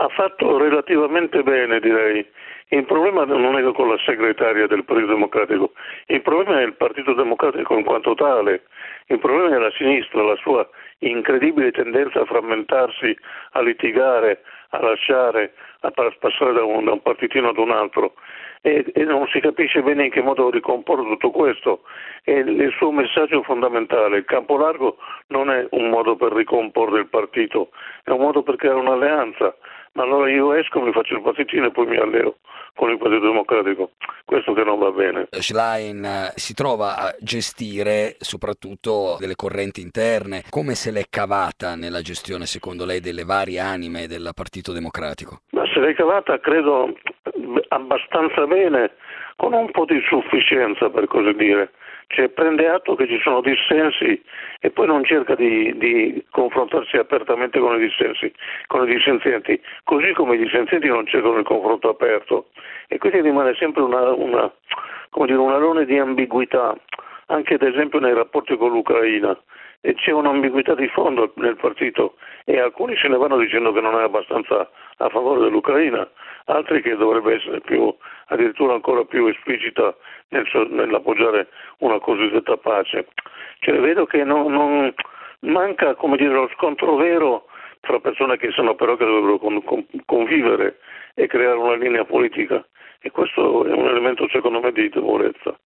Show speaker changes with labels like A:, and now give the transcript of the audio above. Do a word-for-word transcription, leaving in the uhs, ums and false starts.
A: fatto relativamente bene, direi. Il problema non è con la segretaria del Partito Democratico, il problema è il Partito Democratico in quanto tale, il problema è la sinistra, la sua incredibile tendenza a frammentarsi, a litigare, a lasciare, a passare da un, da un partitino ad un altro e, e non si capisce bene in che modo ricomporre tutto questo. E il suo messaggio fondamentale, il campo largo non è un modo per ricomporre il partito, è un modo per creare un'alleanza. Ma allora io esco, mi faccio il partitino e poi mi alleo con il Partito Democratico. Questo che non va bene.
B: Schlein eh, si trova a gestire soprattutto delle correnti interne. Come se l'è cavata nella gestione, secondo lei, delle varie anime del Partito Democratico?
A: Ma se l'è cavata, credo, abbastanza bene, con un po' di sufficienza, per così dire. Cioè prende atto che ci sono dissensi e poi non cerca di, di confrontarsi apertamente con i dissensi, con i dissenzienti, così come i dissenzienti non cercano il confronto aperto e quindi rimane sempre una, una, come dire, un alone di ambiguità, anche ad esempio nei rapporti con l'Ucraina. E c'è un'ambiguità di fondo nel partito e alcuni se ne vanno dicendo che non è abbastanza a favore dell'Ucraina, altri che dovrebbe essere più, addirittura ancora più esplicita nel, nell'appoggiare una cosiddetta pace. Cioè, vedo che non, non manca, come dire, lo scontro vero tra persone che sono però che dovrebbero con, con, convivere e creare una linea politica e questo è un elemento secondo me di debolezza.